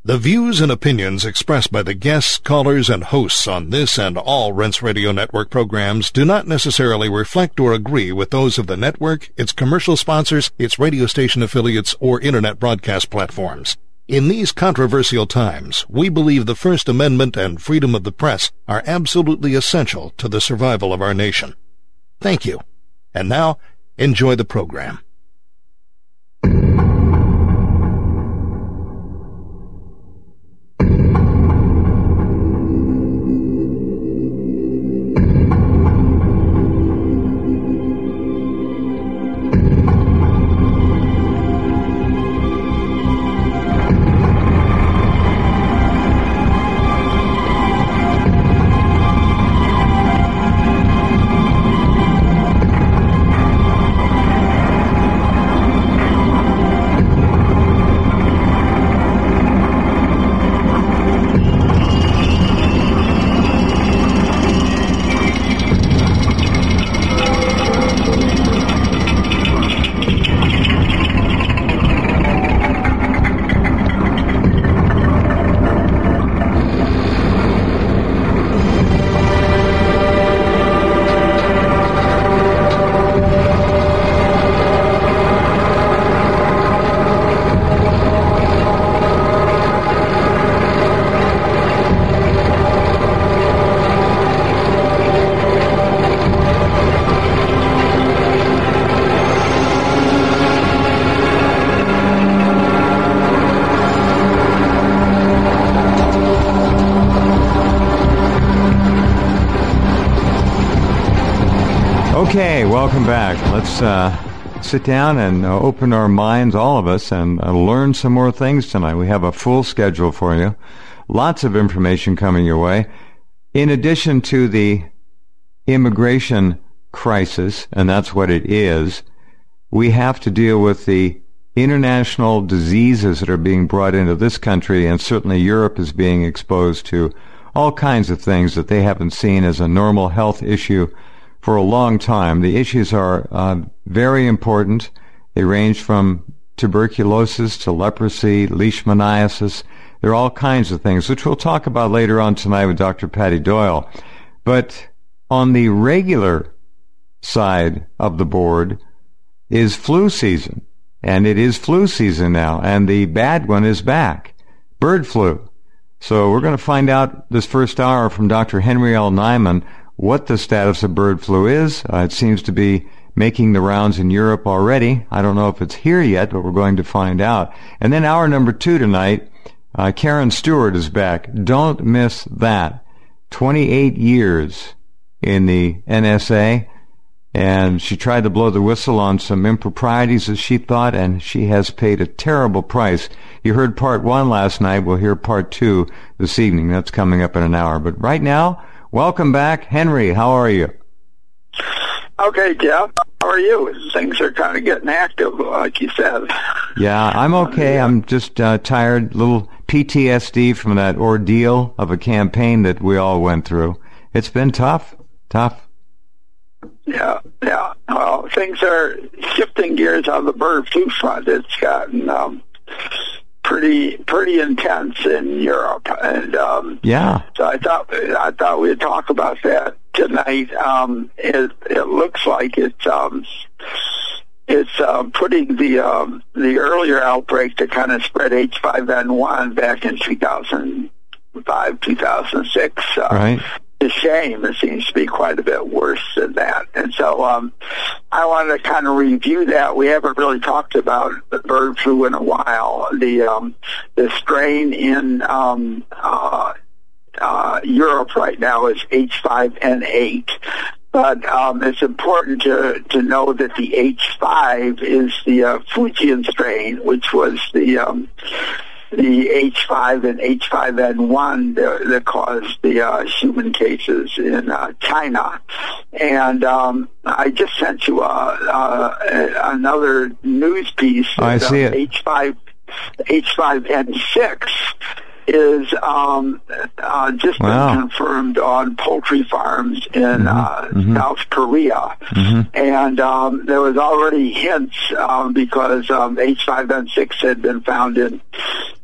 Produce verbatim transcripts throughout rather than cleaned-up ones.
The views and opinions expressed by the guests, callers, and hosts on this and all Rense Radio Network programs do not necessarily reflect or agree with those of the network, its commercial sponsors, its radio station affiliates, or internet broadcast platforms. In these controversial times, we believe the First Amendment and freedom of the press are absolutely essential to the survival of our nation. Thank you. And now, enjoy the program. Okay, welcome back. Let's uh, sit down and uh, open our minds, all of us, and uh, learn some more things tonight. We have a full schedule for you. Lots of information coming your way. In addition to the immigration crisis, and that's what it is, we have to deal with the international diseases that are being brought into this country, and certainly Europe is being exposed to all kinds of things that they haven't seen as a normal health issue for a long time. The issues are uh, very important. They range from tuberculosis to leprosy, leishmaniasis. There are all kinds of things, which we'll talk about later on tonight with Doctor Patty Doyle. But on the regular side of the board is flu season. And it is flu season now, and the bad one is back, bird flu. So we're going to find out this first hour from Doctor Henry L. Nyman what the status of bird flu is. Uh, it seems to be making the rounds in Europe already. I don't know if it's here yet, but we're going to find out. And then hour number two tonight, uh, Karen Stewart is back. Don't miss that. twenty-eight years in the N S A, and she tried to blow the whistle on some improprieties, as she thought, and she has paid a terrible price. You heard part one last night. We'll hear part two this evening. That's coming up in an hour. But right now, welcome back. Henry, how are you? Okay, Jeff. How are you? Things are kind of getting active, like you said. Yeah, I'm okay. I'm just uh, tired. A little P T S D from that ordeal of a campaign that we all went through. It's been tough. Tough. Yeah, yeah. Well, things are shifting gears on the bird flu front. It's gotten um, pretty pretty intense in Europe, and um, yeah. So I thought I thought we'd talk about that tonight. Um, it it looks like it's um, it's uh, putting the um, the earlier outbreak that kind of spread H five N one back in two thousand five, two thousand six. Uh, right. To shame. It seems to be quite a bit worse than that. And so um, I wanted to kind of review that. We haven't really talked about the bird flu in a while. The um, the strain in um, uh, uh, Europe right now is H five N eight. But um, it's important to, to know that the H five is the uh, Fujian strain, which was the um, the H five and H five N one that, that caused the uh, human cases in uh, China. And um, I just sent you uh, uh, another news piece. Oh, I see it. H five, H five N six is um, uh, just wow. been confirmed on poultry farms in mm-hmm. uh, mm-hmm. South Korea. Mm-hmm. And um, there was already hints um, because um, H five N six had been found in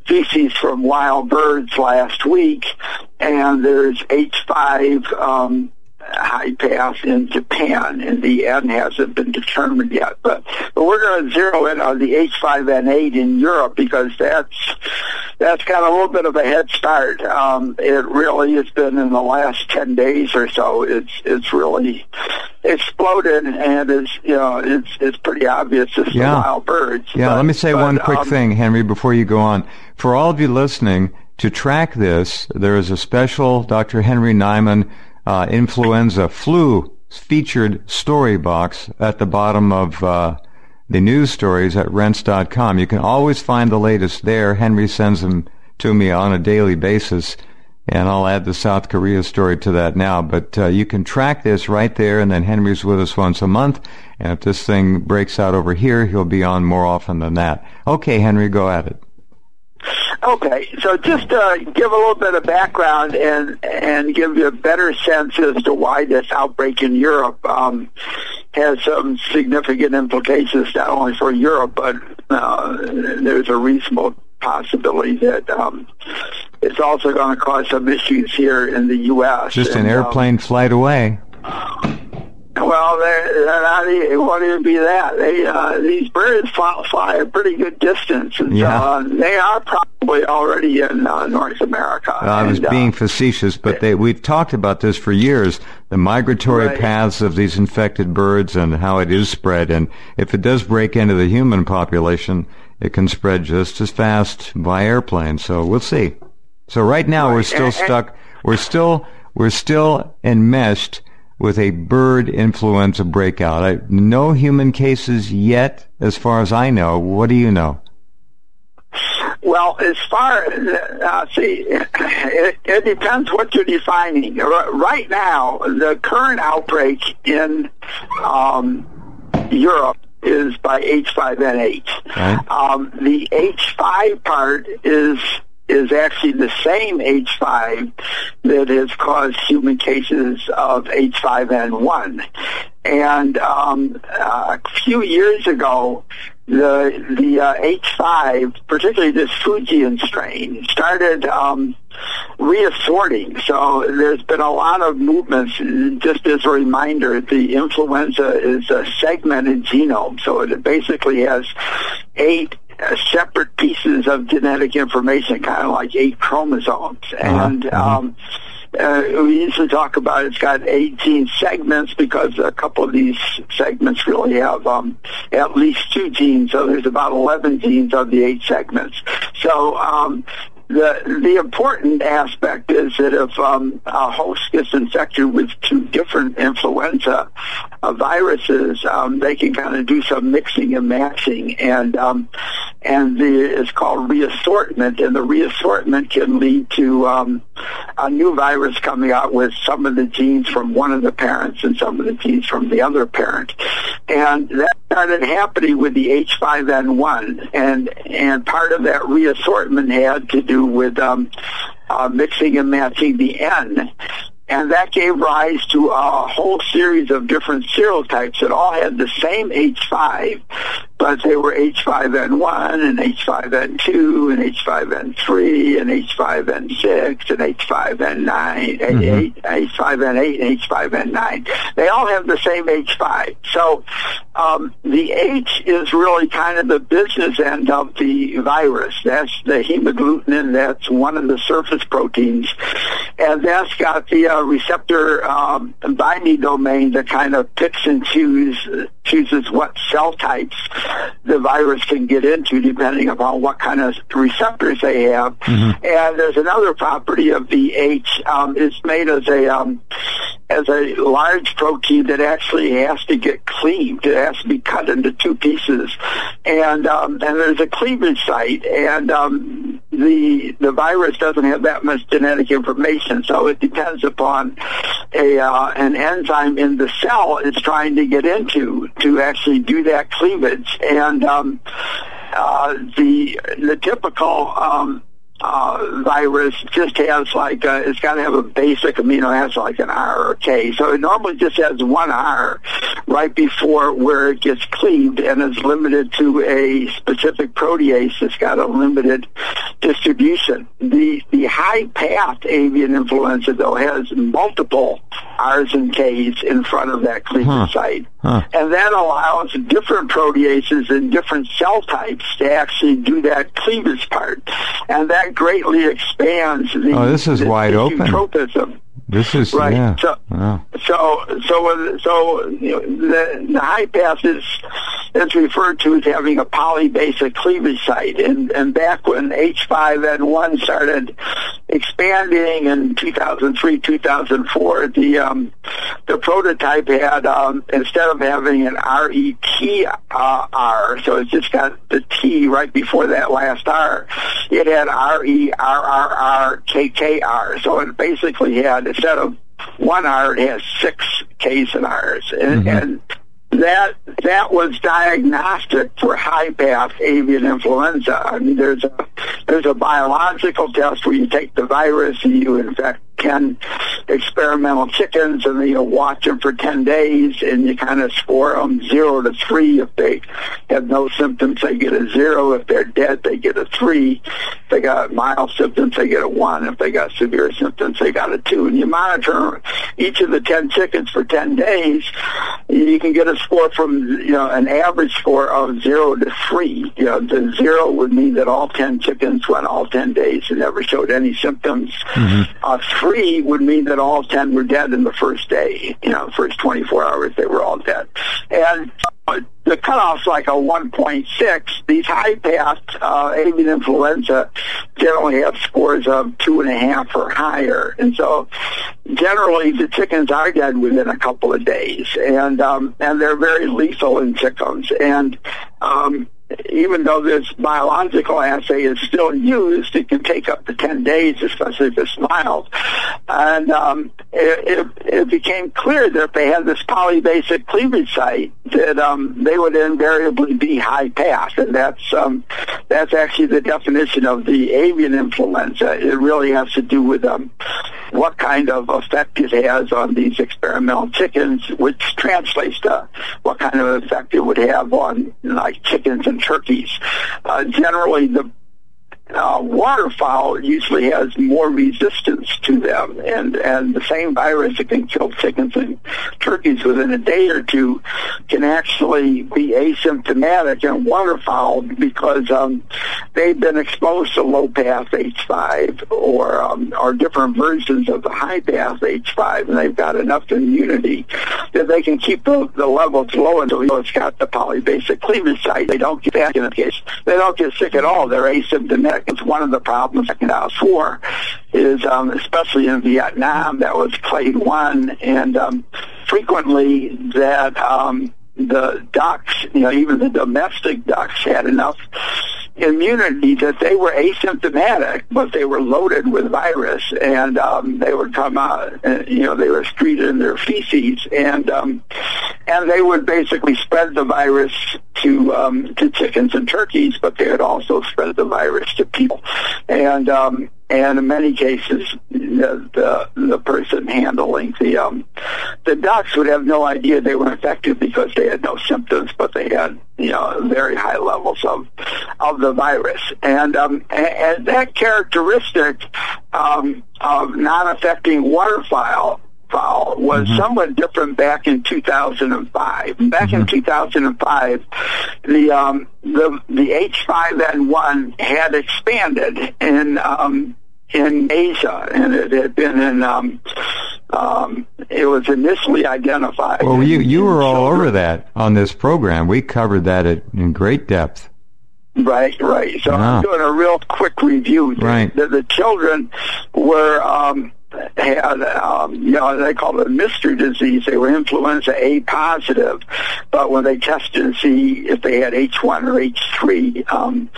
feces from wild birds last week, and there's H five um, high pass in Japan, and the N hasn't been determined yet. But, but we're going to zero in on the H five N eight in Europe because that's that's got a little bit of a head start. Um, it really has been in the last ten days or so. It's it's really exploded, and it's you know it's it's pretty obvious it's yeah. the wild birds. Yeah. But, let me say but, one quick um, thing, Henry, before you go on. For all of you listening, to track this, there is a special Doctor Henry Nyman uh, influenza flu featured story box at the bottom of uh, the news stories at rense dot com. You can always find the latest there. Henry sends them to me on a daily basis, and I'll add the South Korea story to that now. But uh, you can track this right there, and then Henry's with us once a month. And if this thing breaks out over here, he'll be on more often than that. Okay, Henry, go at it. Okay, so just uh, give a little bit of background and and give you a better sense as to why this outbreak in Europe um, has some significant implications not only for Europe, but uh, there's a reasonable possibility that um, it's also going to cause some issues here in the U S Just an and, airplane um, flight away. Well, they're, they're not, it won't even be that. They, uh, these birds fly, fly a pretty good distance, and yeah. so, uh, they are probably already in uh, North America. Uh, I was and, being uh, facetious, but they, we've talked about this for years, the migratory right. paths of these infected birds and how it is spread. And if it does break into the human population, it can spread just as fast by airplane. So we'll see. So right now right. we're still and, stuck. We're still we're still enmeshed with a bird influenza breakout. I, no human cases yet, as far as I know. What do you know? Well, as far as, uh, see, it, it depends what you're defining. Right now, the current outbreak in um, Europe is by H five N eight. Right. Um, the H five part is is actually the same H five that has caused human cases of H five N one. And um, a few years ago, the the uh, H five, particularly this Fujian strain, started um, reassorting. So there's been a lot of movements. Just as a reminder, the influenza is a segmented genome, so it basically has eight Uh, separate pieces of genetic information, kind of like eight chromosomes. Uh-huh. And um, uh, we usually talk about it's got eight gene segments because a couple of these segments really have um, at least two genes, so there's about eleven genes of the eight segments. So um, the the important aspect is that if um, a host gets infected with two different influenza uh, viruses, um, they can kind of do some mixing and matching, and um, and the it's called reassortment, and the reassortment can lead to um, a new virus coming out with some of the genes from one of the parents and some of the genes from the other parent, and that started happening with the H five N one, and and part of that reassortment had to do with um, uh, mixing and matching the N. And that gave rise to a whole series of different serotypes that all had the same H five, but they were H five N one and H five N two and H five N three and H five N six and H five N nine, mm-hmm. H five N eight and H five N nine. They all have the same H five. So um, the H is really kind of the business end of the virus. That's the hemagglutinin. That's one of the surface proteins. And that's got the uh, receptor um, binding domain that kind of picks and chooses, chooses what cell types the virus can get into depending upon what kind of receptors they have. Mm-hmm. And there's another property of the H. Um, it's made as a um, as a large protein that actually has to get cleaved. It has to be cut into two pieces, and um, and there's a cleavage site, and um, the the virus doesn't have that much genetic information, so it depends upon a uh, an enzyme in the cell it's trying to get into to actually do that cleavage. And um, uh, the the typical um, uh, virus just has like, uh, it's got to have a basic amino acid like an R or K. So it normally just has one R right before where it gets cleaved and is limited to a specific protease that's got a limited distribution. The, the high-path avian influenza, though, has multiple R's and K's in front of that cleavage huh. site. Huh. And that allows different proteases and different cell types to actually do that cleavage part. And that greatly expands the, oh, this is the wide open. tropism. This is right. Yeah. So, wow. so, so, so you know, the, the high path is is referred to as having a polybasic cleavage site. And, and back when H five N one started expanding in two thousand three, two thousand four, the um, the prototype had um, instead of having an R E T uh, R, so it's just got the T right before that last R. It had R E R R R K K R. So it basically had, instead of one R, it has six K's and R's. And, mm-hmm. and that that was diagnostic for high-path avian influenza. I mean, there's a there's a biological test where you take the virus and you infect ten experimental chickens, and then you watch them for ten days, and you kind of score them zero to three. If they have no symptoms, they get a zero. If they're dead, they get a three. If they got mild symptoms, they get a one. If they got severe symptoms, they got a two. And you monitor each of the ten chickens for ten days. You can get a score from, you know, an average score of zero to three. You know, the zero would mean that all ten chickens went all ten days and never showed any symptoms. Mm-hmm. Uh, three would mean that all ten were dead in the first day. You know, the first twenty-four hours they were all dead. And uh, the cutoff's like a one point six. These high-path uh, avian influenza generally have scores of two and a half or higher. And so generally the chickens are dead within a couple of days. And um, and they're very lethal in chickens. And um, even though this biological assay is still used, it can take up to ten days, especially if it's mild. And um, it, it, it became clear that if they had this polybasic cleavage site, that um, they would invariably be high path. And that's um, that's actually the definition of the avian influenza. It really has to do with um, what kind of effect it has on these experimental chickens, which translates to what kind of effect it would have on, like, chickens and turkeys. Uh, generally, the uh, waterfowl usually has more resistance to them, and, and the same virus that can kill chickens and turkeys within a day or two can actually be asymptomatic in waterfowl because um, they've been exposed to low-path H five or um, or different versions of the high-path H five, and they've got enough immunity that they can keep the, the levels low until you know, it's got the polybasic cleavage site. They don't get back in the case. They don't get sick at all. They're asymptomatic. It's one of the problems in Second War is, um, especially in Vietnam, that was clade one, and um, frequently that um, the ducks, you know, even the domestic ducks had enough immunity that they were asymptomatic, but they were loaded with virus, and um, they would come out, and, you know, they were excreted in their feces, and um, and they would basically spread the virus to um, to chickens and turkeys, but they would also spread the virus to people, and um, and in many cases, the the, the person handling the um, the ducks would have no idea they were infected because they had no symptoms, but they had, you know, very high levels of of the virus, and um, and, and that characteristic um, of not affecting waterfowl fowl was mm-hmm. somewhat different back in two thousand five. Back mm-hmm. in two thousand five, the um, the the H five N one had expanded in um, in Asia, and it had been in. Um, um, it was initially identified. Well, in, you you were all children. over that on this program. We covered that at, in great depth. Right, right. So ah. I'm doing a real quick review. Right. The, the children were. Um, had, um, you know, they called it a mystery disease. They were influenza A positive, but when they tested to see if they had H one or H three, um,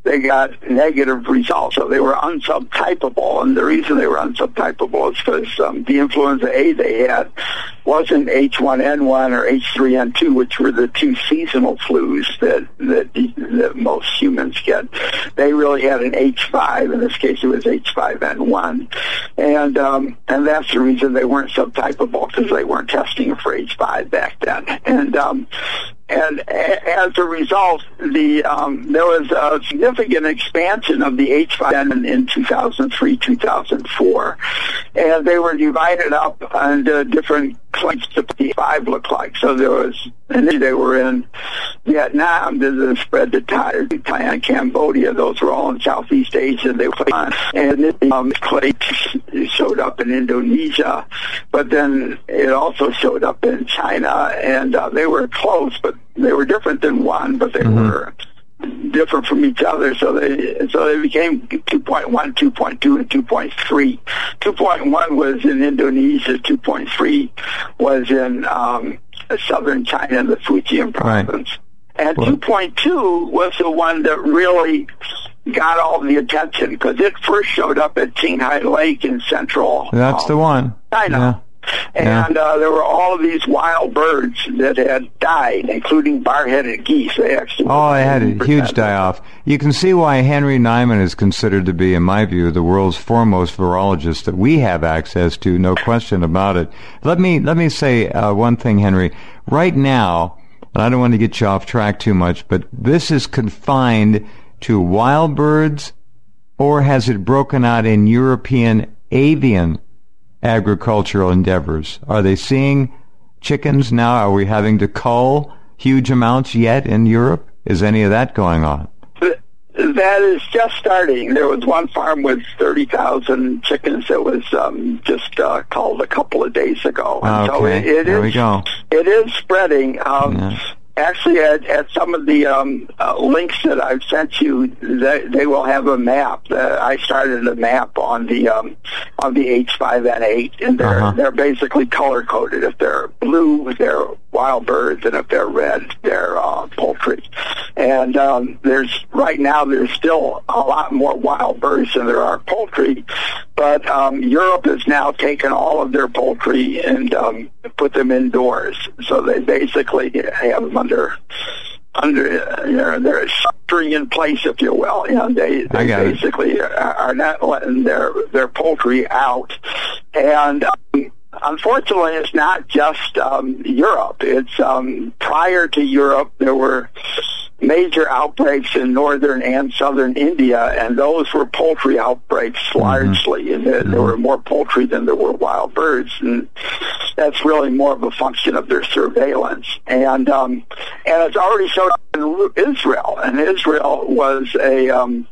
they got negative results. So they were unsubtypable, and the reason they were unsubtypable is because um, the influenza A they had wasn't H one N one or H three N two, which were the two seasonal flus that, that that most humans get. They really had an H five. In this case, it was H five N one, and um, and that's the reason they weren't subtypable, because they weren't testing for H five back then. And um, and a- as a result, the um, there was a significant expansion of the H five N in two thousand three, two thousand four, and they were divided up into different cliques that the five looked like. So there was, and they were in Vietnam, then it spread to Thailand, Cambodia. Those were all in Southeast Asia. They were on, and then um, clade showed up in Indonesia, but then it also showed up in China, and uh, they were close, but they were different than one, but they mm-hmm. were different from each other, so they so they became two point one, two point two, and two point three. two point one was in Indonesia, two point three was in um, southern China, the Fujian province. Right. And well, two point two was the one that really got all the attention, because it first showed up at Qinghai Lake in central That's um, the one. China. Yeah. And yeah. uh, there were all of these wild birds that had died, including bar-headed geese. They actually oh, they had a huge die-off. You can see why Henry Nyman is considered to be, in my view, the world's foremost virologist that we have access to, no question about it. Let me let me say uh, one thing, Henry. Right now, and I don't want to get you off track too much, but this is confined to wild birds, or has it broken out in European avian agricultural endeavors? Are they seeing chickens now? Are we having to cull huge amounts yet in Europe? Is any of that going on? That is just starting. There was one farm with thirty thousand chickens that was um, just uh, culled a couple of days ago. And okay, so it, it there is, we go. It is spreading. Um, yeah. Actually, at, at some of the um, uh, links that I've sent you, they, they will have a map. Uh, I started a map on the um, on the H five N eight, and they're uh-huh. they're basically color coded. If they're blue, they're wild birds, and if they're red, they're uh, poultry. And um, there's right now there's still a lot more wild birds than there are poultry, but um, Europe has now taken all of their poultry and um, put them indoors. So they basically have them under under uh, you know, they're sheltering in place, if you will. You know, they, they basically are, are not letting their their poultry out, and. Um, Unfortunately, it's not just um, Europe. It's um, prior to Europe, there were major outbreaks in northern and southern India, and those were poultry outbreaks largely. Mm-hmm. And there, there were more poultry than there were wild birds, and that's really more of a function of their surveillance. And um, and it's already showed up in Israel, and Israel was a um,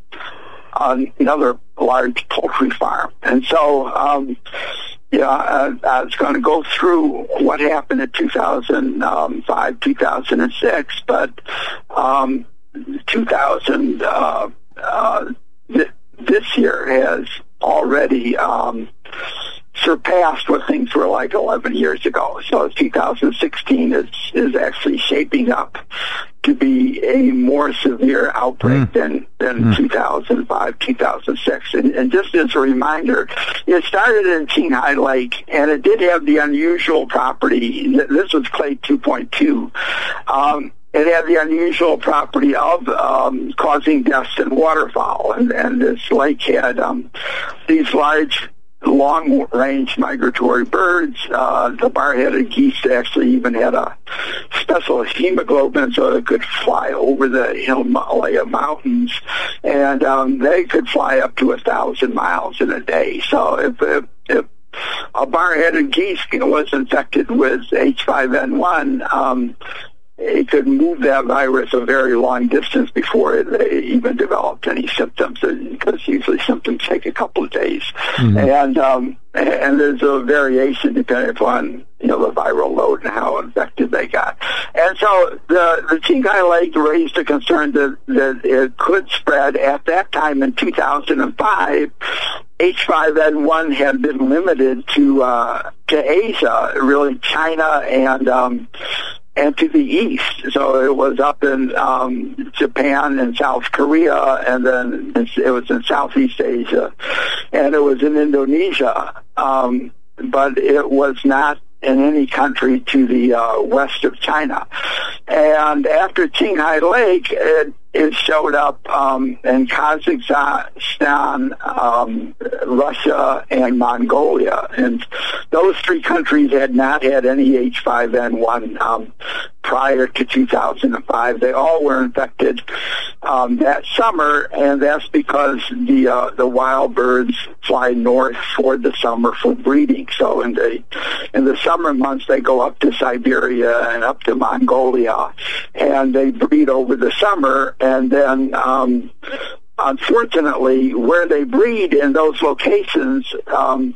another large poultry farm, and so. Um, Yeah, uh, I was going to go through what happened in two thousand five, two thousand six, but um, two thousand uh, uh, th- this year has already um, surpassed what things were like eleven years ago. So two thousand sixteen is is actually shaping up to be a more severe outbreak mm. than than mm. two thousand five, two thousand six. And, and just as a reminder, it started in Qinghai Lake, and it did have the unusual property. This was clade two point two. Um, It had the unusual property of um, causing deaths in waterfowl, and, and this lake had um, these large, long-range migratory birds. Uh, the bar-headed geese actually even had a special hemoglobin, so it could fly over the Himalaya mountains, and um, they could fly up to a thousand miles in a day. So if, if, if a bar-headed geese was infected with H five N one, um, it could move that virus a very long distance before it even developed any symptoms, because usually symptoms take a couple of days. Mm-hmm. And um, and there's a variation depending upon, you know, the viral load and how infected they got. And so the, the Qinghai Lake raised a concern that, that it could spread. At that time in two thousand five, H five N one had been limited to uh, to Asia, really China and um, and to the east. So it was up in um, Japan and South Korea, and then it was in Southeast Asia, and it was in Indonesia, um, but it was not in any country to the uh, west of China. And after Qinghai Lake, it, it showed up um, in Kazakhstan, um, Russia, and Mongolia. And those three countries had not had any H five N one um, prior to two thousand five. They all were infected um, that summer, and that's because the uh, the wild birds fly north for the summer for breeding. So in the in the summer months, they go up to Siberia and up to Mongolia, and they breed over the summer. And then, um, unfortunately, where they breed in those locations um,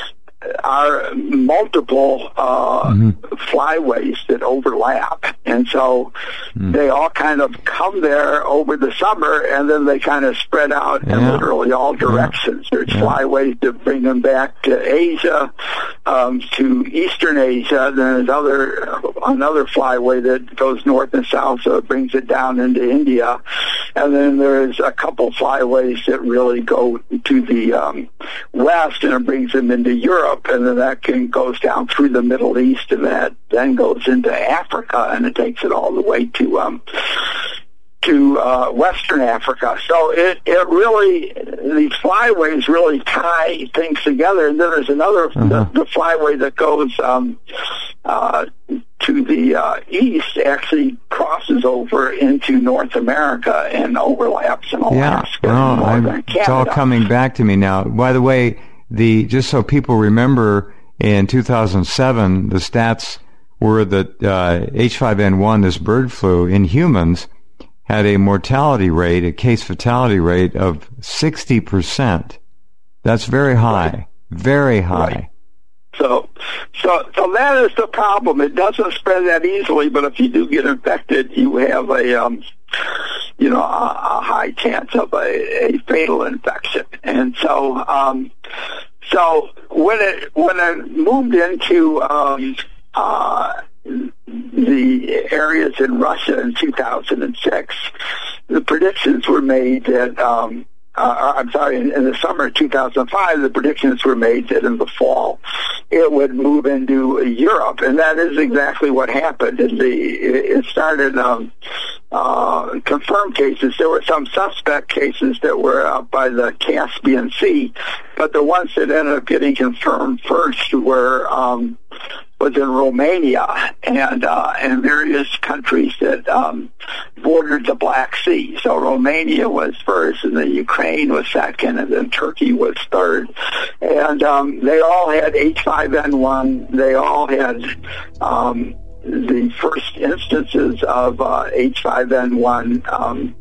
are multiple uh, mm-hmm. flyways that overlap. And so mm. they all kind of come there over the summer, and then they kind of spread out yeah. in literally all directions. Yeah. There's yeah. flyways that bring them back to Asia, um, to Eastern Asia. Then there's other, another flyway that goes north and south, so it brings it down into India. And then there's a couple flyways that really go to the um, west, and it brings them into Europe. And then that can goes down through the Middle East, and that then goes into Africa, and it takes it all the way to um, to uh, Western Africa. So it it really, these flyways really tie things together. And then there's another uh-huh. the, the flyway that goes um, uh, to the uh, east, actually crosses over into North America and overlaps in Alaska. Yeah, oh, and I'm, it's all coming back to me now. By the way, The just so people remember, in two thousand seven, the stats were that uh, H five N one, this bird flu, in humans, had a mortality rate, a case fatality rate of sixty percent. That's very high, right. very high. Right. So, so, so that is the problem. It doesn't spread that easily, but if you do get infected, you have a, um, you know, a, a high chance of a, a fatal infection. And so, um, so when it when it moved into um, uh, the areas in Russia in two thousand six, the predictions were made that. Um, Uh, I'm sorry, in, in the summer of two thousand five, the predictions were made that in the fall it would move into Europe, and that is exactly what happened. And the, it started um, uh, confirmed cases. There were some suspect cases that were up by the Caspian Sea, but the ones that ended up getting confirmed first were um, was in Romania and uh, and various countries that um, bordered the Black Sea. So Romania was first, and then Ukraine was second, and then Turkey was third. And um, they all had H five N one. They all had um, the first instances of uh, H five N one um,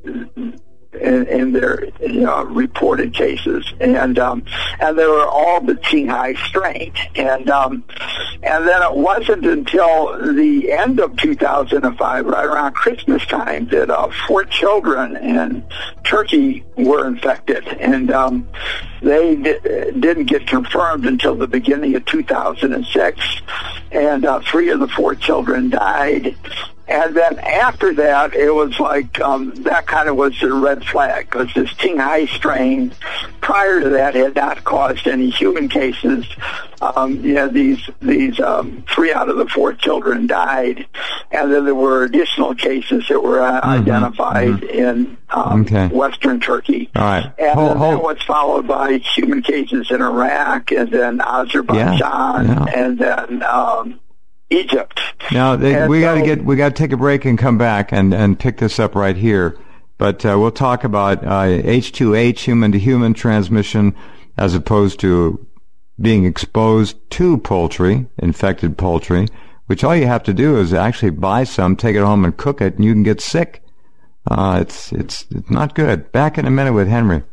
in, in their you know, reported cases, and um, and they were all the Qinghai strain. And um, and then it wasn't until the end of two thousand five, right around Christmas time, that uh, four children in Turkey were infected, and um, they di- didn't get confirmed until the beginning of two thousand six, and uh, three of the four children died. And then after that, it was like um, that kind of was a red flag, because this Qinghai strain prior to that had not caused any human cases. Um, you know, these these um, three out of the four children died, and then there were additional cases that were uh, mm-hmm. identified mm-hmm. in um, okay. Western Turkey. All right, and hold, then hold. that was followed by human cases in Iraq, and then Azerbaijan, yeah, yeah. and then Um, Egypt. Now they, we so, got to get we got to take a break and come back and, and pick this up right here. But uh, we'll talk about uh, H two H, human to human transmission, as opposed to being exposed to poultry, infected poultry. Which all you have to do is actually buy some, take it home, and cook it, and you can get sick. Uh, it's it's it's not good. Back in a minute with Henry.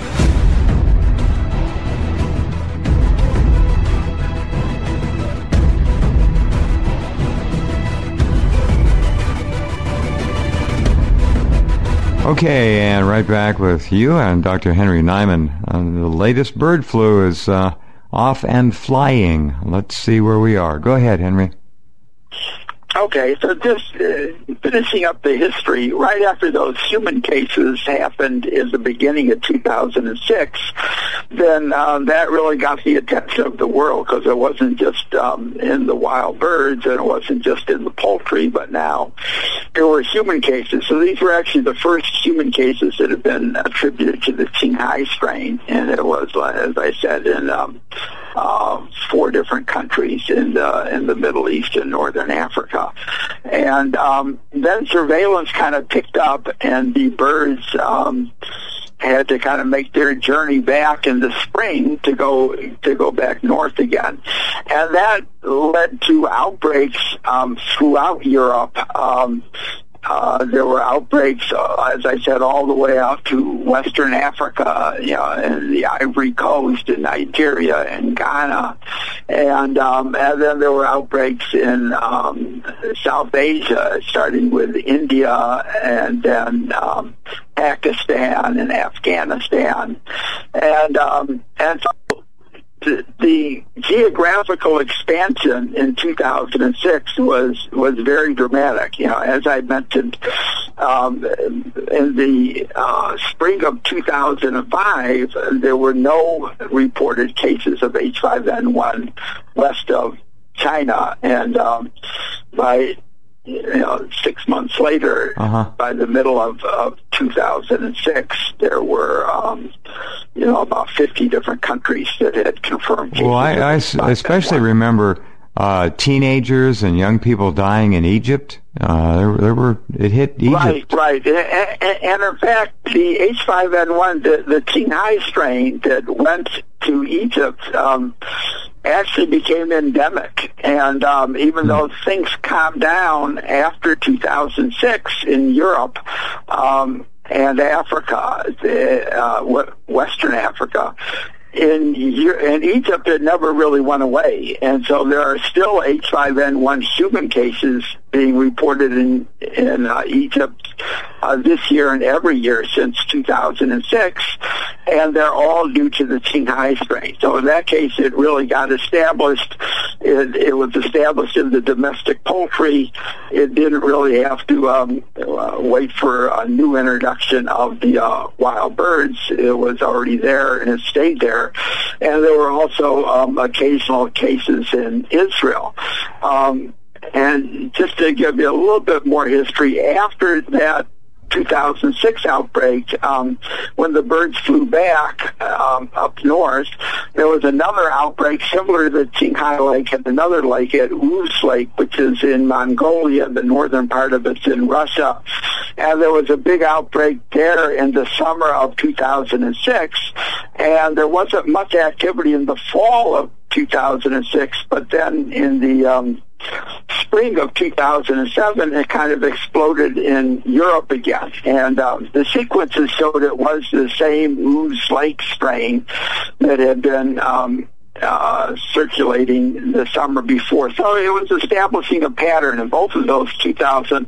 Okay, and right back with you and Doctor Henry Nyman. Uh, the latest bird flu is uh, off and flying. Let's see where we are. Go ahead, Henry. Okay, so just uh, finishing up the history, right after those human cases happened in the beginning of two thousand six, then um, that really got the attention of the world, because it wasn't just um, in the wild birds and it wasn't just in the poultry, but now there were human cases. So these were actually the first human cases that have been attributed to the Qinghai strain, and it was, as I said, in um, uh, four different countries in the, in the Middle East and Northern Africa. And um, then surveillance kind of picked up, and the birds um, had to kind of make their journey back in the spring to go to go back north again, and that led to outbreaks um, throughout Europe. Um, Uh, there were outbreaks, uh, as I said, all the way out to Western Africa, you know, and the Ivory Coast, and Nigeria, and Ghana, and um, and then there were outbreaks in um, South Asia, starting with India, and then um, Pakistan and Afghanistan, and um, and so. The, the geographical expansion in two thousand six was was very dramatic. You know, as I mentioned, um, in the uh, spring of two thousand five, there were no reported cases of H five N one west of China, and um, by you know, six months later, uh-huh. by the middle of, of two thousand six, there were, um, you know, about fifty different countries that had confirmed cases. Well, I, I especially remember uh, teenagers and young people dying in Egypt. Uh, there, there were it hit Egypt. Right, right, and, and, and in fact, the H five N one, the, the Qinghai strain that went to Egypt, um, actually became endemic. And um, even mm. though things calmed down after two thousand six in Europe um, and Africa, the, uh, Western Africa, in in Egypt, it never really went away. And so there are still H five N one human cases being reported in in uh, Egypt uh, this year and every year since two thousand six, and they're all due to the Qinghai strain. So in that case, it really got established. It, it was established in the domestic poultry. It didn't really have to um, uh, wait for a new introduction of the uh, wild birds. It was already there, and it stayed there. And there were also um, occasional cases in Israel. Um, and just to give you a little bit more history, after that two thousand six outbreak, um, when the birds flew back um, up north, there was another outbreak similar to the Qinghai Lake and another lake at Rus Lake, which is in Mongolia. The northern part of it's in Russia. And there was a big outbreak there in the summer of two thousand six, and there wasn't much activity in the fall of two thousand six, but then in the um, spring of two thousand seven, it kind of exploded in Europe again. And um, the sequences showed it was the same Rus Lake strain that had been um, uh, circulating the summer before. So it was establishing a pattern in both of those, two thousand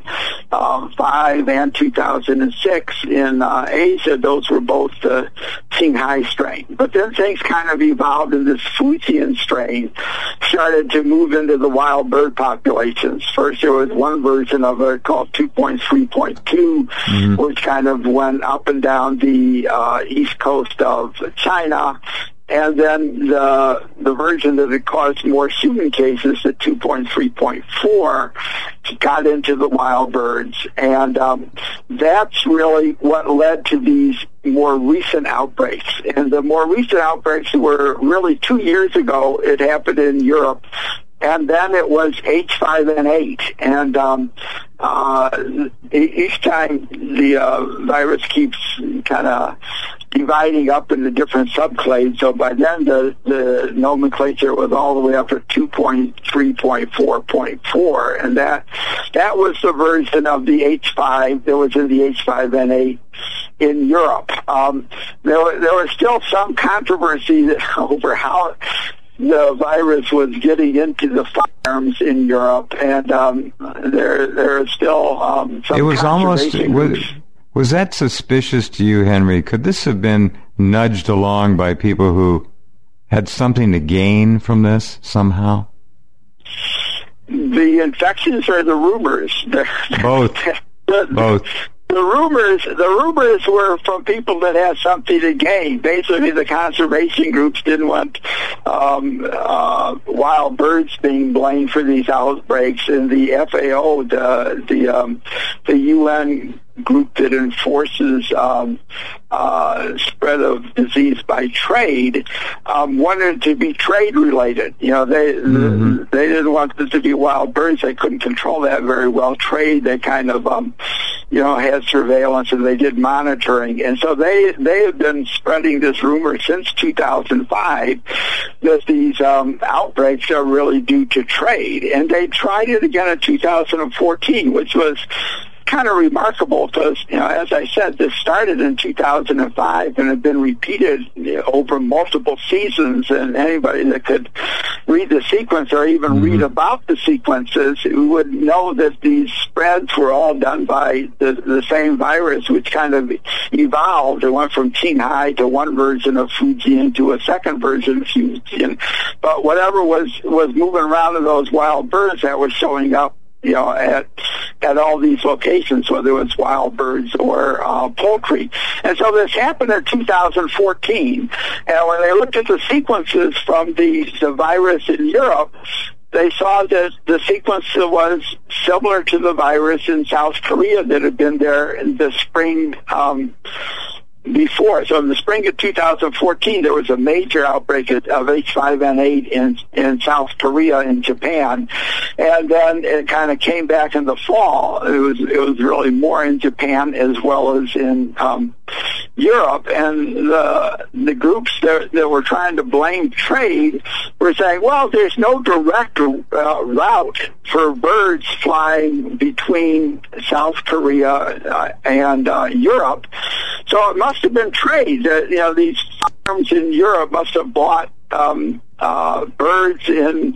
five and two thousand six. In uh, Asia, those were both the Qinghai strain. But then things kind of evolved, and this Fujian strain started to move into the wild bird populations. First, there was one version of it called two point three point two, mm-hmm. which kind of went up and down the uh, east coast of China. And then the the version that had caused more human cases, the two point three point four, got into the wild birds. And um, that's really what led to these more recent outbreaks. And the more recent outbreaks were really two years ago. It happened in Europe. And then it was H five N eight. And um, uh, each time the uh, virus keeps kind of dividing up into different subclades. So by then the, the nomenclature was all the way up to two point three point four point four. And that that was the version of the H five that was in the H five N eight in Europe. Um, there, there was still some controversy over how the virus was getting into the farms in Europe, and um, there there is still um, some. It was almost was, was that suspicious to you, Henry? Could this have been nudged along by people who had something to gain from this somehow? the infections or the rumors? Both. the, Both. The rumors, the rumors were from people that had something to gain. Basically, the conservation groups didn't want um, uh, wild birds being blamed for these outbreaks, and the F A O, the the um, the U N group that enforces um, uh, spread of disease by trade, um, wanted it to be trade related. You know, they mm-hmm. they didn't want it to be wild birds. They couldn't control that very well. Trade, they kind of um, you know had surveillance and they did monitoring, and so they they have been spreading this rumor since two thousand five that these um, outbreaks are really due to trade, and they tried it again in two thousand fourteen, which was kind of remarkable because, you know, as I said, this started in two thousand five and had been repeated, you know, over multiple seasons, and anybody that could read the sequence or even mm-hmm. read about the sequences would know that these spreads were all done by the, the same virus, which kind of evolved. It went from Qinghai to one version of Fujian to a second version of Fujian. But whatever was, was moving around in those wild birds that was showing up, you know, at at all these locations, whether it was wild birds or uh, poultry. And so this happened in two thousand fourteen. And when they looked at the sequences from the, the virus in Europe, they saw that the sequence was similar to the virus in South Korea that had been there in the spring um before. So in the spring of two thousand fourteen, there was a major outbreak of H five N eight in in South Korea and Japan, and then it kind of came back in the fall. It was it was really more in Japan as well as in um, Europe, and the the groups that, that were trying to blame trade were saying, well, there's no direct uh, route for birds flying between South Korea uh, and uh, Europe, so it must have been trade. Uh, you know, these farms in Europe must have bought um, uh, birds in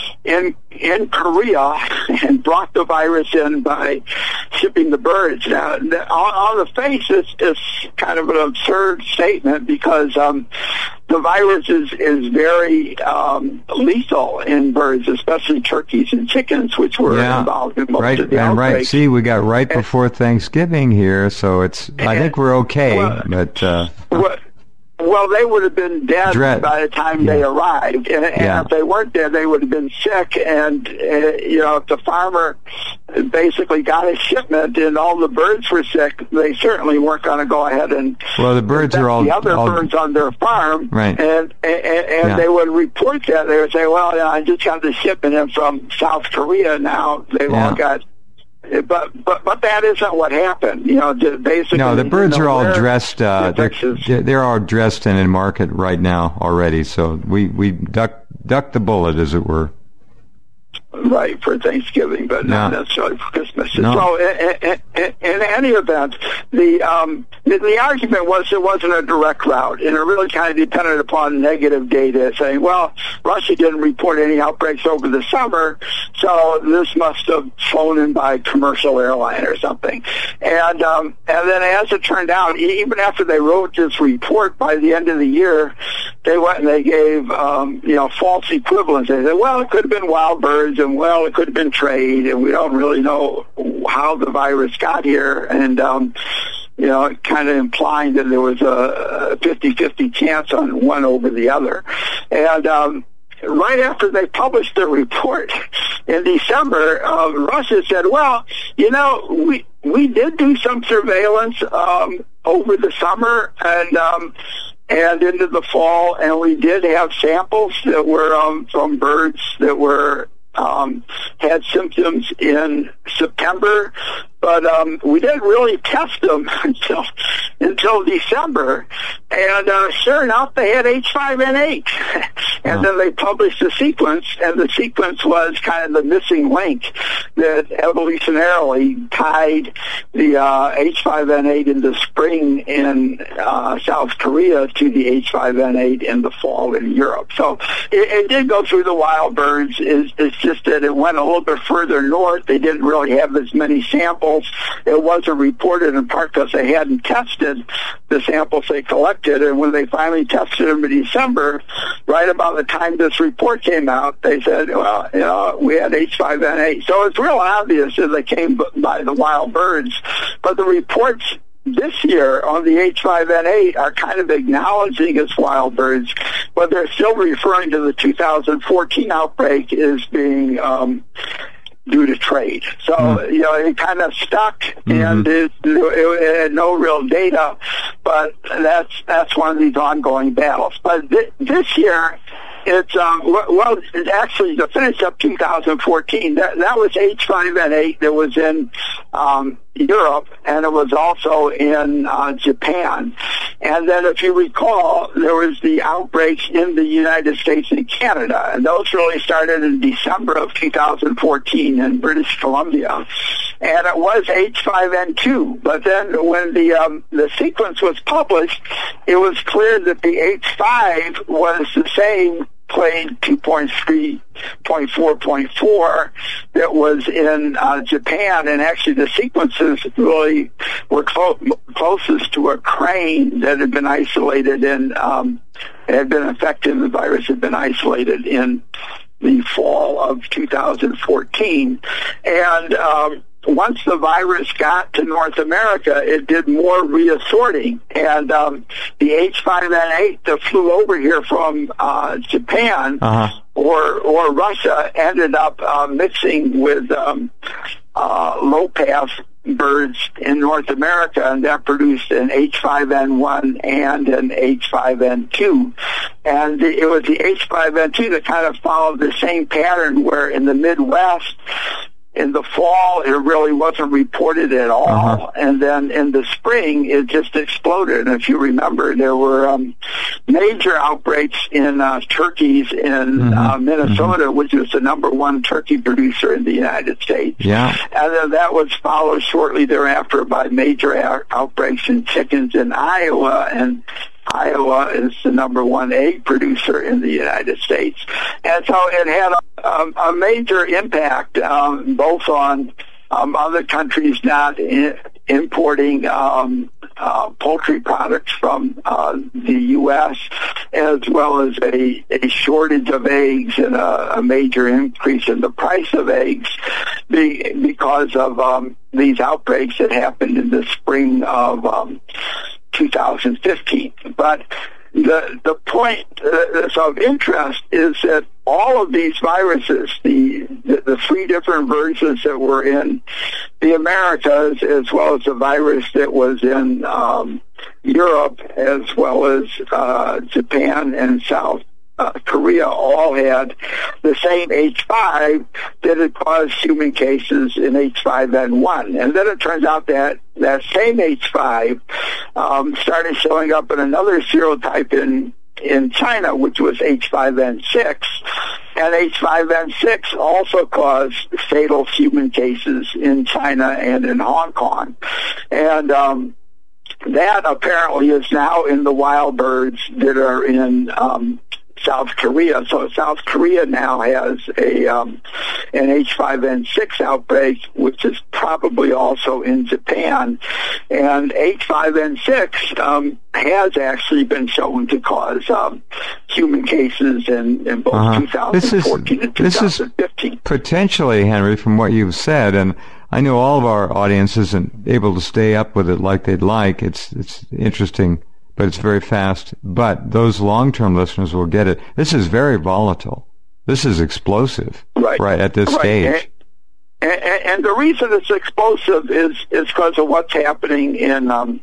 in in Korea and brought the virus in by shipping the birds. Now, on, on the face, it's, it's kind of an absurd statement because um, the virus is is very um, lethal in birds, especially turkeys and chickens, which were yeah, involved in most right, of the and outbreaks. Right, see, we got right before Thanksgiving here, so it's. And, I think we're okay, well, but. Uh, well, Well, they would have been dead Dread. by the time yeah. they arrived, and, and yeah. if they weren't dead, they would have been sick. And uh, you know, if the farmer basically got a shipment and all the birds were sick, they certainly weren't going to go ahead and well, the birds are all the other all, birds on their farm, right? And and, and yeah. they would report that. They would say, "Well, I just got the shipment in from South Korea. Now they've yeah. all got." But but but that isn't what happened. You know, basically. No, the birds you know, are all dressed. Uh, they're, they're all dressed and in market right now already. So we we duck duck the bullet, as it were. Right, for Thanksgiving, but not no. necessarily for Christmas. No. So, in, in, in any event, the, um, the the argument was it wasn't a direct route, and it really kind of depended upon negative data, saying, well, Russia didn't report any outbreaks over the summer, so this must have flown in by commercial airline or something. And um, and then, as it turned out, even after they wrote this report, by the end of the year, they went and they gave um, you know false equivalents. They said, well, it could have been wild birds, and well, it could have been trade, and we don't really know how the virus got here, and um, you know, kind of implying that there was a fifty-fifty chance on one over the other. And um, right after they published the report in December, uh, Russia said, well, you know, we we did do some surveillance um, over the summer, and um, and into the fall, and we did have samples that were um, from birds that were Um, had symptoms in September, but um, we didn't really test them until until December. And uh, sure enough, they had H five N eight. And oh. then they published the sequence, and the sequence was kind of the missing link that evolutionarily tied the uh, H five N eight in the spring in uh, South Korea to the H five N eight in the fall in Europe. So it, it did go through the wild birds. It's, it's just that it went a little bit further north. They didn't really have as many samples. It wasn't reported in part because they hadn't tested the samples they collected. And when they finally tested them in December, right about by the time this report came out, they said, well, you know, we had H five N eight. So it's real obvious that they came by the wild birds. But the reports this year on the H five N eight are kind of acknowledging it's wild birds, but they're still referring to the two thousand fourteen outbreak as being um, due to trade. So, mm. you know, it kind of stuck, mm-hmm. and it, it had no real data, but that's that's one of these ongoing battles. But th- this year, it's, um, well, it's actually, to finish up two thousand fourteen, that, that was H five N eight that was in um, Europe, and it was also in uh, Japan. And then, if you recall, there was the outbreaks in the United States and Canada, and those really started in December of two thousand fourteen in British Columbia. And it was H five N two, but then when the um, the sequence was published, it was clear that the H five was the same clade two point three point four point four that was in uh, Japan, and actually the sequences really were clo- closest to a crane that had been isolated in, um, had been infected, the virus had been isolated in the fall of two thousand fourteen. And um, once the virus got to North America, it did more reassorting, and um, the H five N eight that flew over here from uh, Japan uh-huh. or or Russia ended up uh, mixing with um, uh, low-pass birds in North America, and that produced an H five N one and an H five N two. And it was the H five N two that kind of followed the same pattern, where in the Midwest, in the fall, it really wasn't reported at all, uh-huh. and then in the spring, it just exploded. And if you remember, there were um, major outbreaks in uh, turkeys in mm-hmm. uh, Minnesota, mm-hmm. which is the number one turkey producer in the United States. Yeah. And then that was followed shortly thereafter by major out- outbreaks in chickens in Iowa, and Iowa is the number one egg producer in the United States. And so it had a, a, a major impact, um, both on um, other countries not in, importing um, uh, poultry products from uh, the U S, as well as a, a shortage of eggs and a, a major increase in the price of eggs be, because of um, these outbreaks that happened in the spring of um, two thousand fifteen. But the the point that's of interest is that all of these viruses, the, the the three different versions that were in the Americas, as well as the virus that was in um, Europe, as well as uh, Japan and South Uh, Korea, all had the same H five that had caused human cases in H five N one. And then it turns out that that same H five um, started showing up in another serotype in in China, which was H five N six. And H five N six also caused fatal human cases in China and in Hong Kong. And um, that apparently is now in the wild birds that are in um South Korea. So South Korea now has a um, an H five N six outbreak, which is probably also in Japan. And H five N six um, has actually been shown to cause um, human cases in, in both uh-huh. twenty fourteen and twenty fifteen. This is potentially, Henry, from what you've said, and I know all of our audience isn't able to stay up with it like they'd like. It's it's interesting, but it's very fast. But those long-term listeners will get it. This is very volatile. This is explosive, right, right at this right. stage. And, and, and the reason it's explosive is is because of what's happening in um,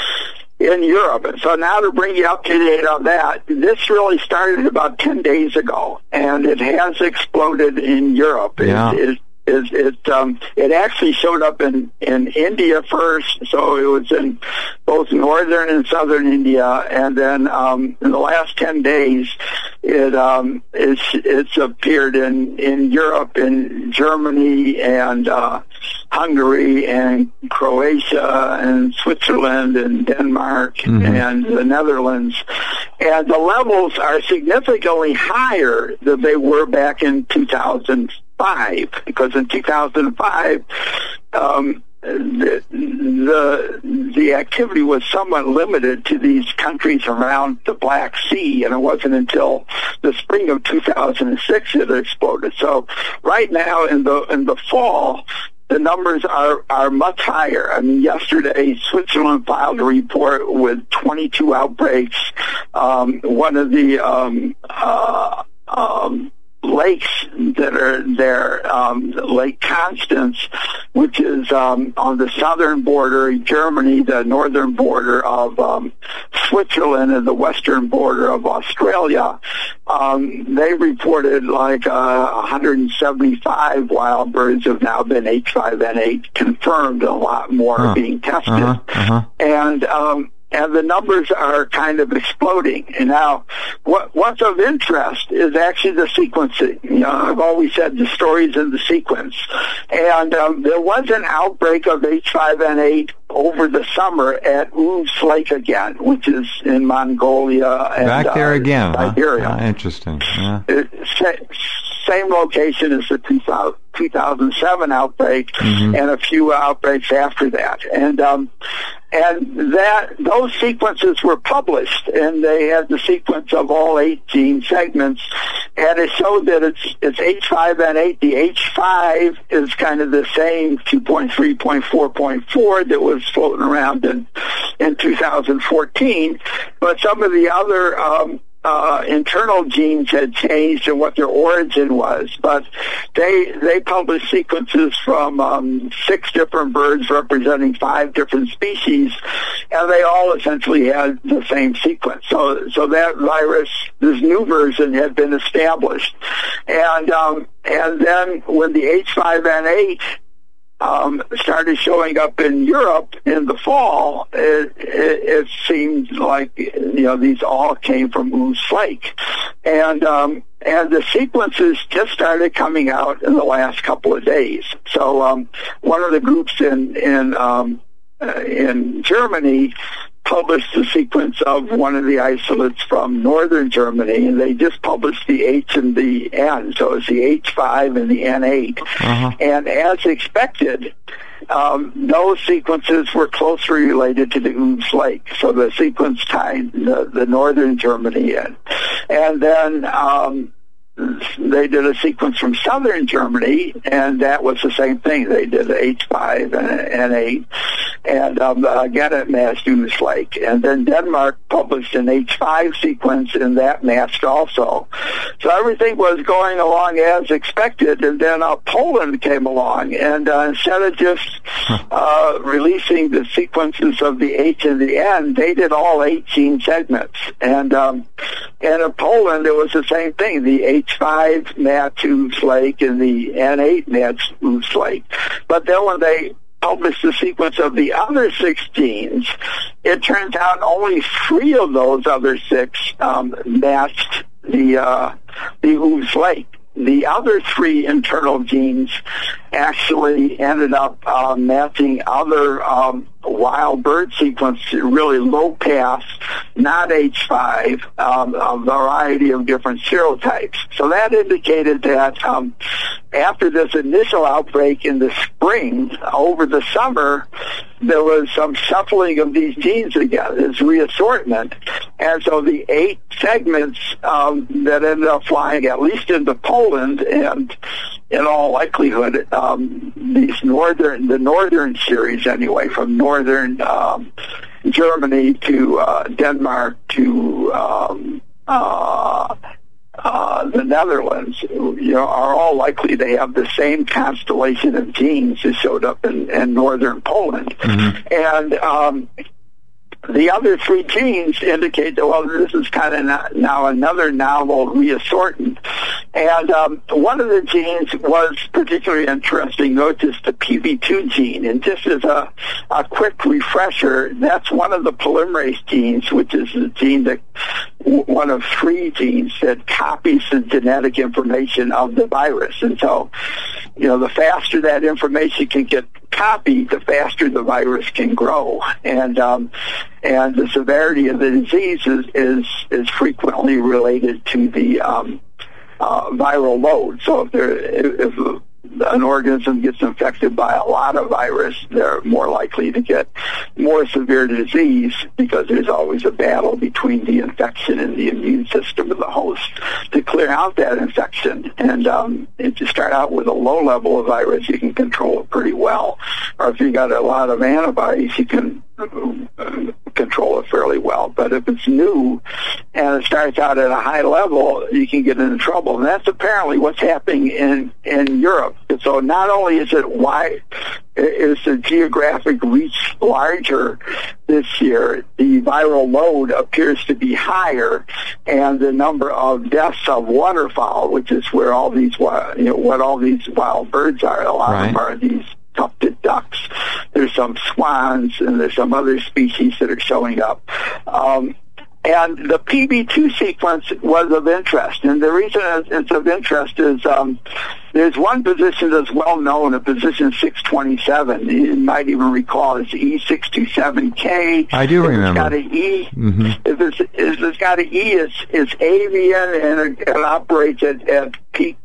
in Europe. And so now to bring you up to date on that, this really started about ten days ago, and it has exploded in Europe. Yeah. It, it, Is it? Um, it actually showed up in, in India first, so it was in both northern and southern India, and then um, in the last ten days, it um, it's it's appeared in, in Europe, in Germany and uh, Hungary and Croatia and Switzerland and Denmark mm-hmm. and the Netherlands, and the levels are significantly higher than they were back in two thousand five, because in two thousand five, um, the, the the activity was somewhat limited to these countries around the Black Sea, and it wasn't until the spring of two thousand six it exploded. So right now in the in the fall, the numbers are, are much higher. I mean, yesterday, Switzerland filed a report with twenty-two outbreaks. Um, one of the um, uh, um, lakes that are there, um, Lake Constance, which is um, on the southern border of Germany, the northern border of um, Switzerland, and the western border of Australia. Um, they reported like uh, one hundred seventy-five wild birds have now been H five N eight confirmed, and a lot more huh. are being tested. Uh-huh. Uh-huh. And um, and the numbers are kind of exploding. And now, what, what's of interest is actually the sequencing. You know, I've always said the story's in the sequence. And um, there was an outbreak of H five N eight over the summer at Oos Lake again, which is in Mongolia and back there uh, again. Siberia. Huh? Uh, interesting. Yeah. It, same location as the two thousand seven outbreak, mm-hmm. and a few outbreaks after that. And um, and that those sequences were published, and they had the sequence of all eight gene segments, and it showed that it's it's H five N eight. The H five is kind of the same two point three point four point four that was floating around in in two thousand fourteen, but some of the other um, Uh, internal genes had changed and what their origin was, but they they published sequences from um, six different birds representing five different species, and they all essentially had the same sequence. So so that virus, this new version, had been established, and um, and then when the H five N eight Um, started showing up in Europe in the fall, it, it, it seemed like, you know, these all came from Oos Lake. And, um, and the sequences just started coming out in the last couple of days. So, um, one of the groups in, in, um, uh, in Germany published the sequence of one of the isolates from northern Germany, and they just published the H and the N, so it's the H five and the N eight. Uh-huh. And as expected, um, those sequences were closely related to the Oos Lake, so the sequence tied the, the northern Germany in. And then um, they did a sequence from southern Germany, and that was the same thing. They did H five and N eight, and um, again it matched Oos Lake. And then Denmark published an H five sequence, and that matched also. So everything was going along as expected, and then uh, Poland came along, and uh, instead of just uh, releasing the sequences of the H and the N, they did all eight gene segments. And, um, and in Poland, it was the same thing. The H five matched Oos Lake, and the N eight matched Oos Lake. But then when they published the sequence of the other six genes, it turns out only three of those other six um, matched the uh, the Oos Lake. The other three internal genes actually ended up uh, matching other um, wild bird sequence, really low pass, not H five, um, a variety of different serotypes. So that indicated that um, after this initial outbreak in the spring, over the summer, there was some shuffling of these genes again, this reassortment. And so the eight segments um, that ended up flying at least into Poland, and in all likelihood, um, these northern, the northern series anyway, from northern um, Germany to uh, Denmark to um, uh, uh, the Netherlands, you know, are all likely to have the same constellation of genes that showed up in, in northern Poland. Mm-hmm. And um, the other three genes indicate that, well, this is kind of now another novel reassortment. And um, one of the genes was particularly interesting, which is the P B two gene. And just as a, a quick refresher, that's one of the polymerase genes, which is a gene that, one of three genes that copies the genetic information of the virus. And so, you know, the faster that information can get copied, the faster the virus can grow. And um, and the severity of the disease is, is, is frequently related to the um, uh, viral load. So if there, if, if an organism gets infected by a lot of virus, they're more likely to get more severe disease, because there's always a battle between the infection and the immune system of the host to out that infection. And um, if you start out with a low level of virus, you can control it pretty well. Or if you got a lot of antibodies, you can uh, control it fairly well. But if it's new and it starts out at a high level, you can get into trouble. And that's apparently what's happening in, in Europe. So not only is it wide, is the geographic reach larger this year, the viral load appears to be higher, and the number of deaths of waterfowl, which is where all these, you know, what all these wild birds are, a lot right. of them are these tufted ducks. There's some swans, and there's some other species that are showing up. Um, And the P B two sequence was of interest. And the reason it's of interest is um, there's one position that's well known, a position six twenty-seven. You might even recall it's E six twenty-seven K. I do if remember. It's got an E. Mm-hmm. If, it's, if it's got an E, it's, it's avian, and it, it operates at, at peak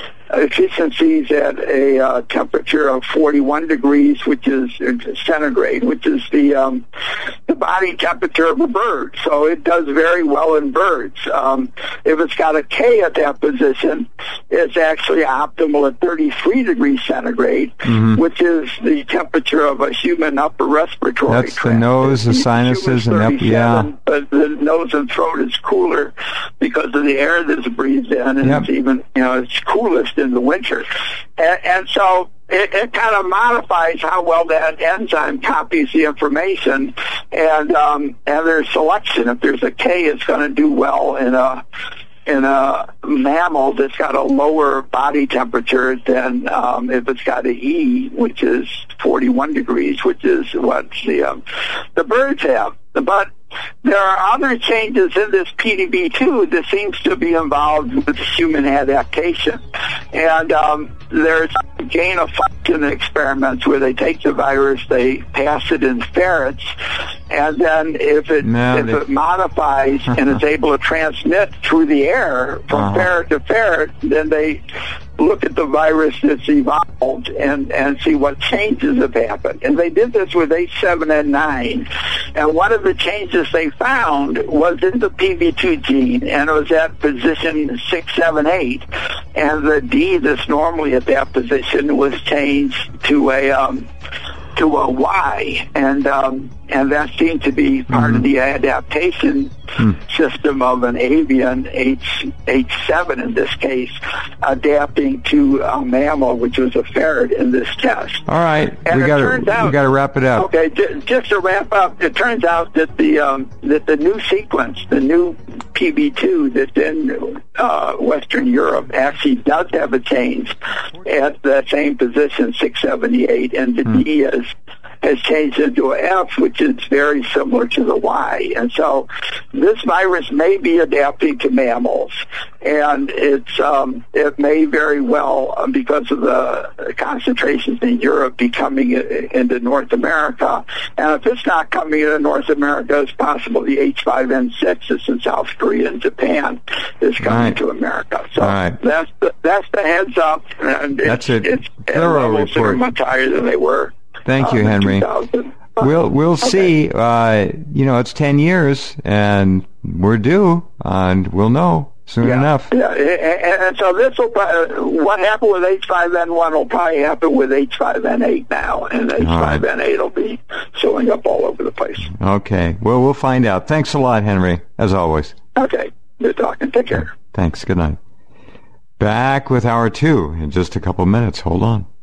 efficiencies at a uh, temperature of forty-one degrees, which is centigrade, which is the um, the body temperature of a bird. So it does very well in birds. Um, if it's got a K at that position, it's actually optimal at thirty-three degrees centigrade, mm-hmm. which is the temperature of a human upper respiratory That's tract. the nose, the sinuses, and up, yeah. But the nose and throat is cooler because of the air that's breathed in, and yep. it's even, you know, it's coolest in the winter. And, and so it, it kind of modifies how well that enzyme copies the information, and um, and there's selection. If there's a K, it's going to do well in a in a mammal that's got a lower body temperature than um, if it's got an E, which is forty-one degrees, which is what the um, the birds have. But there are other changes in this P D B two that seems to be involved with human adaptation. And um, there's gain of function experiments where they take the virus, they pass it in ferrets, and then if it no, if they... it modifies and is able to transmit through the air from uh-huh. ferret to ferret, then they look at the virus that's evolved and, and see what changes have happened. And they did this with H seven N nine. And one of the changes they found was in the P B two gene, and it was at position six seven eight. And the D that's normally at that position was changed to a um, to a Y, and um, and that seemed to be part mm-hmm. of the adaptation mm. system of an avian, H H seven in this case, adapting to a mammal, which was a ferret in this test. All right, and we got to we got to wrap it up. Okay, j- just to wrap up, it turns out that the um, that the new sequence, the new P B two that's in uh, Western Europe, actually does have a change at the same position, six seventy-eight, and the mm. D is has changed into an F, which is very similar to the Y. And so this virus may be adapting to mammals, and it's um, it may very well, uh, because of the concentrations in Europe, be coming into North America. And if it's not coming into North America, it's possible the H five N six that's in South Korea and Japan is coming right. to America. So right. that's the, that's the heads up. And that's it's, it. It's thorough levels that are much higher than they were. Thank you, Henry. We'll we'll okay. see. Uh, you know, it's ten years, and we're due, and we'll know soon yeah. enough. Yeah, and, and so this will. Uh, what happened with H five N one will probably happen with H five N eight now, and H five N eight will be showing up all over the place. Okay. Well, we'll find out. Thanks a lot, Henry, as always. Okay. Good talking. Take care. Thanks. Good night. Back with hour two in just a couple minutes. Hold on.